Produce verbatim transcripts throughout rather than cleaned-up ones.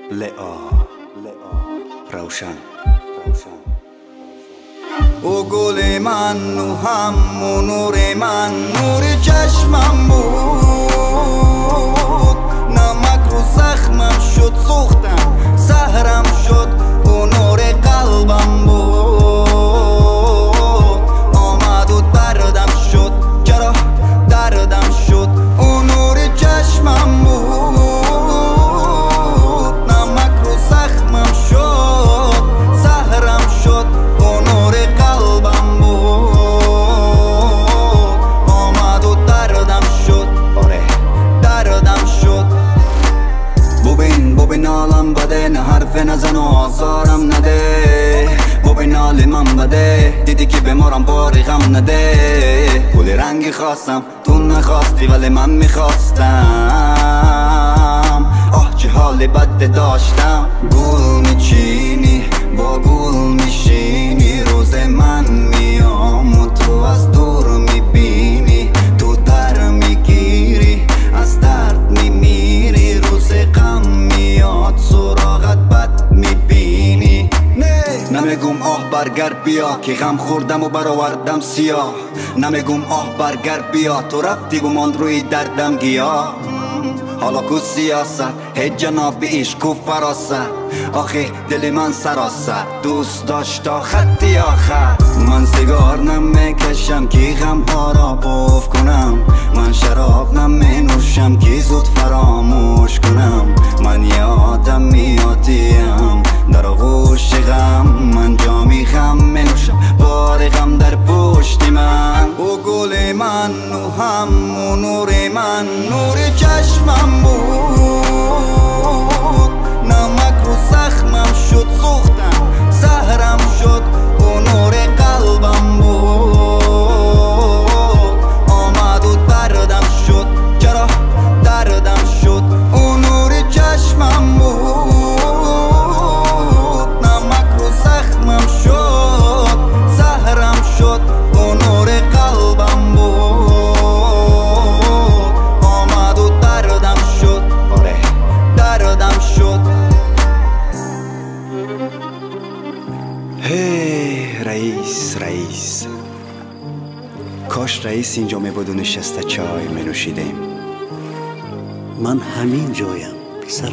لئا روشن او گل من و همون نور من نور چشمم بود، نمک رو زخمم شد سوختم زهرم شد او نور قلبم بود، آمد و دردم شد چرا دردم شد او نور چشمم بود، نمک رو زخمم شد زهرم شد او نور قلبم بود، آمد و دردم شد آره دردم شد. ببین ببین عالم بده، نه حرف نزن و آزارم نده، ببین حال من بده، دیدی که بمارم باری غم نده. گل رنگی خواستم تو نخواستی ولی من میخواستم، آه چه حال بد داشتم. گل میچینی با گل میشینی، روز من میام و تو از دور میبینی، تو در میگیری از درد میمیری، روز غم میاد سراغت بد میبینی. نمیگم آه برگر بیا که غم خوردم و برآوردم سیاه، نمیگم آه برگر بیا تو رفتی گمان روی دردم گیا. حالا کو سیاست هیچ جناب عشق کو فراست، آخه دل من سراسر دوست داشت تا خطی آخر. من سیگار نمیکشم که غم ها را پف کنم، من شراب نمینوشم که زود فراموش کنم. من یه آدم میادیم در آغوش غم، من جامی غم منوشم بار غم در پشت من. او گل من و همون نور من نور چشمم بود، نمک رو زخمم شد سوختم زهرم شد او نور قلبم بود، آمد و دردم شد چرا دردم شد او نور چشمم بود، نمک رو زخمم شد زهرم شد او نور قلبم بود، آمد و دردم شد آره دردم شد. هی رئیس رئیس، کاش رئیس اینجا می بود و نشسته چای می نوشیدیم. من همین جایم پسرم.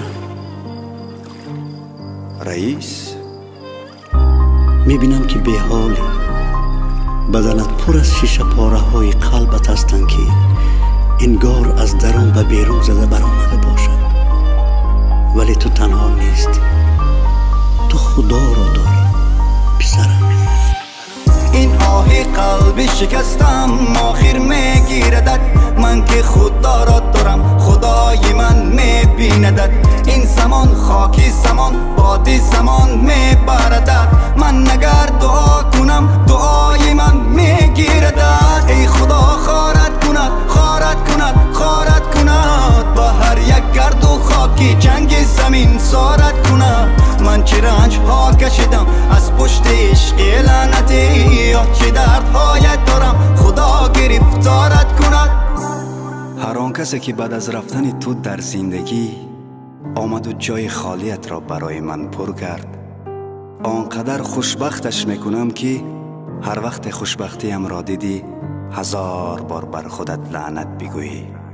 رئیس میبینم که به حالی، بدنت پر از شیشه پاره های قلبت هستند که انگار از درون و بیرون زده برآمده باشد، ولی تو تنها نیستی، تو خدا را داری پسرم. این آه قلبی شکستم آخر میگیردد، من که خدا را دارم خدای من میبیندد. این زمان خاکی زمان بادی زمان میبردد، من نگر دعا کنم دعای من میگیردد. ای خدا خارت کند خارت کند خارت کند، با هر یک گرد و خاکی جنگ زمین سارت کند. من چه رنج ها کشیدم از پشت عشق لعنتی، یا چه دردهایت دارم خدا گرفتارت کند. هر آن کسی که بعد از رفتن تو در زندگی آمد و جای خالیت را برای من پر کرد، آنقدر خوشبختش میکنم که هر وقت خوشبختیم را دیدی هزار بار بر خودت لعنت بگویی.